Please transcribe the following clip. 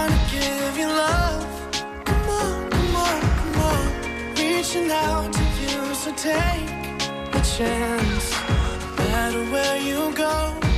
wanna give you love. Come on, come on, come on. Reaching out to you, so take a chance. No matter where you go,